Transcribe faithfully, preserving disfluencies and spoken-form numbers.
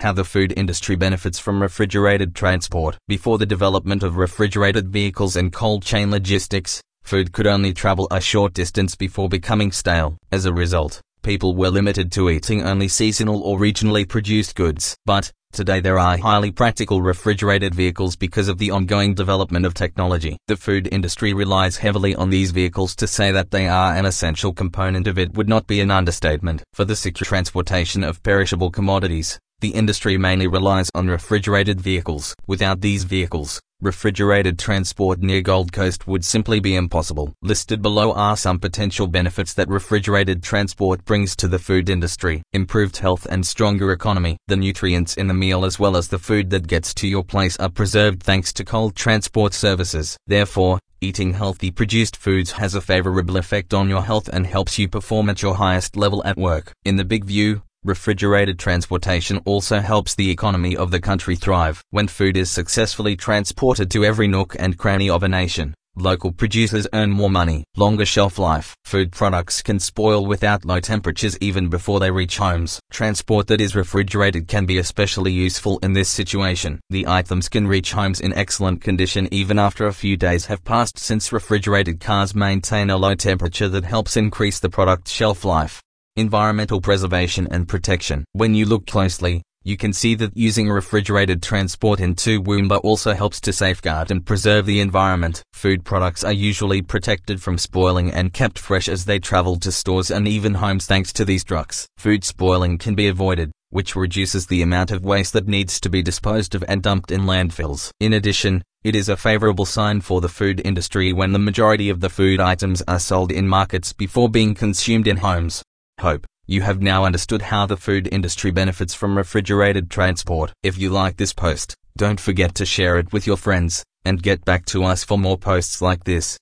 How the food industry benefits from refrigerated transport. Before the development of refrigerated vehicles and cold chain logistics, food could only travel a short distance before becoming stale. As a result, people were limited to eating only seasonal or regionally produced goods. But today there are highly practical refrigerated vehicles because of the ongoing development of technology. The food industry relies heavily on these vehicles. To say that they are an essential component of it would not be an understatement. For the secure transportation of perishable commodities, the industry mainly relies on refrigerated vehicles. Without these vehicles, refrigerated transport near Gold Coast would simply be impossible. Listed below are some potential benefits that refrigerated transport brings to the food industry. Improved health and stronger economy. The nutrients in the meal as well as the food that gets to your place are preserved thanks to cold transport services. Therefore, eating healthy produced foods has a favorable effect on your health and helps you perform at your highest level at work. In the big view, refrigerated transportation also helps the economy of the country thrive. When food is successfully transported to every nook and cranny of a nation, local producers earn more money. Longer shelf life. Food products can spoil without low temperatures even before they reach homes. Transport that is refrigerated can be especially useful in this situation. The items can reach homes in excellent condition even after a few days have passed, since refrigerated cars maintain a low temperature that helps increase the product's shelf life. Environmental preservation and protection. When you look closely, you can see that using refrigerated transport in Toowoomba also helps to safeguard and preserve the environment. Food products are usually protected from spoiling and kept fresh as they travel to stores and even homes thanks to these trucks. Food spoiling can be avoided, which reduces the amount of waste that needs to be disposed of and dumped in landfills. In addition, it is a favorable sign for the food industry when the majority of the food items are sold in markets before being consumed in homes. Hope you have now understood how the food industry benefits from refrigerated transport. If you like this post, don't forget to share it with your friends, and get back to us for more posts like this.